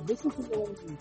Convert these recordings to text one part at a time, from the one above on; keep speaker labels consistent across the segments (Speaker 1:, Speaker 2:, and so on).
Speaker 1: This is the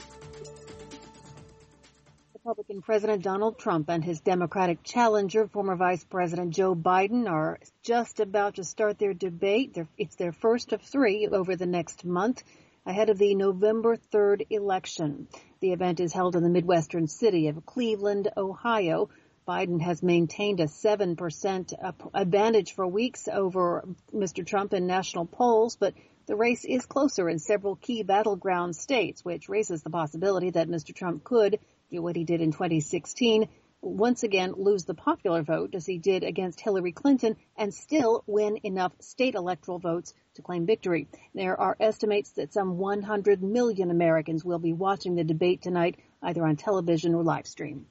Speaker 1: Republican President Donald Trump and his Democratic challenger, former Vice President Joe Biden, are just about to start their debate. It's their first of three over the next month ahead of the November 3rd election. The event is held in the Midwestern city of Cleveland, Ohio. Biden has maintained a 7% advantage for weeks over Mr. Trump in national polls, but the race is closer in several key battleground states, which raises the possibility that Mr. Trump could do what he did in 2016, once again lose the popular vote as he did against Hillary Clinton and still win enough state electoral votes to claim victory. There are estimates that some 100 million Americans will be watching the debate tonight, either on television or live stream.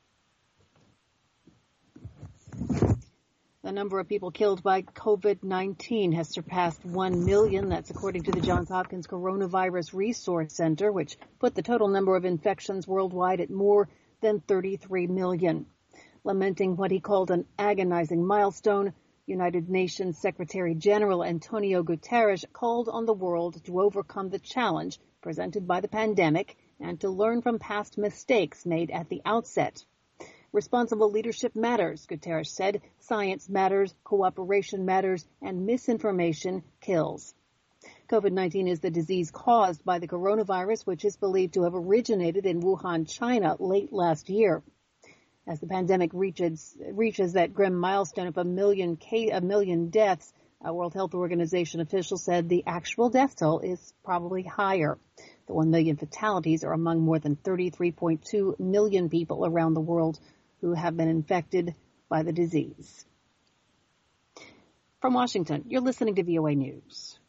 Speaker 1: The number of people killed by COVID-19 has surpassed 1 million. That's according to the Johns Hopkins Coronavirus Resource Center, which put the total number of infections worldwide at more than 33 million. Lamenting what he called an agonizing milestone, United Nations Secretary General Antonio Guterres called on the world to overcome the challenge presented by the pandemic and to learn from past mistakes made at the outset. Responsible leadership matters, Guterres said. Science matters, cooperation matters, and misinformation kills. COVID-19 is the disease caused by the coronavirus, which is believed to have originated in Wuhan, China, late last year. As the pandemic reaches that grim milestone of a million deaths, World Health Organization officials said the actual death toll is probably higher. The 1 million fatalities are among more than 33.2 million people around the world who have been infected by the disease. From Washington, you're listening to VOA News.